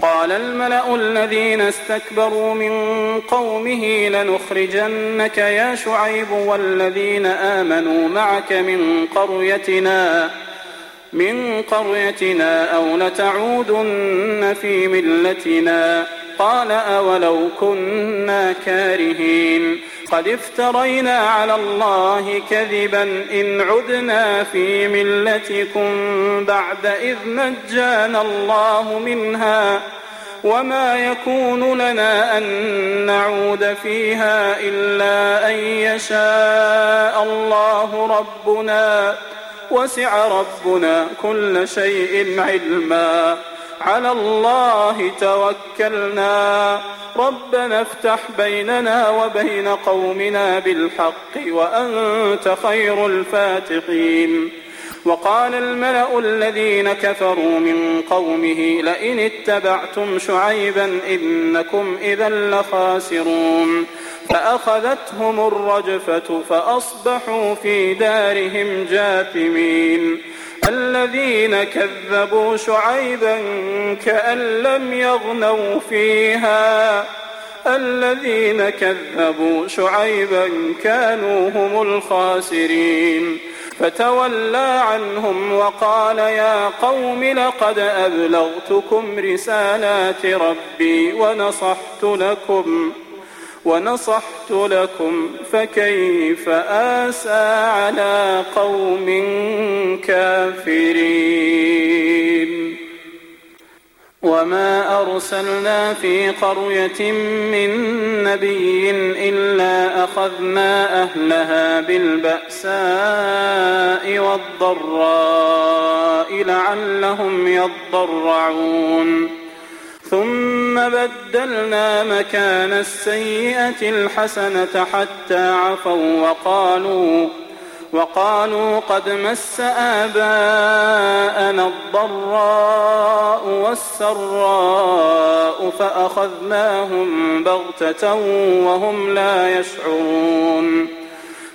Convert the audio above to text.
قال الملأ الذين استكبروا من قومه لنخرجنك يا شعيب والذين آمنوا معك من قريتنا أو لتعودن في ملتنا. قال أولو كنا كارهين قد افترينا على الله كذبا إن عدنا في ملتكم بعد إذ نجانا الله منها وما يكون لنا أن نعود فيها إلا أن يشاء الله ربنا وسع ربنا كل شيء علما على الله توكلنا ربنا افتح بيننا وبين قومنا بالحق وأنت خير الفاتحين. وقال الملأ الذين كفروا من قومه لئن اتبعتم شعيبا إنكم إذا لخاسرون فأخذتهم الرجفة فأصبحوا في دارهم جاثمين. الذين كذبوا شعيبا كأن لم يغنوا فيها الذين كذبوا شعيبا كانوا هم الخاسرين. فتولى عنهم وقال يا قوم لقد أبلغتكم رسالات ربي ونصحت لكم فكيف آسى على قوم كافرين. وما أرسلنا في قرية من نبي إلا أخذنا أهلها بالبأساء والضراء لعلهم يضرعون ثم بدلنا مكان السيئة الحسنة حتى عفوا وقالوا قد مس آباءنا الضراء والسراء فأخذناهم بغتة وهم لا يشعرون.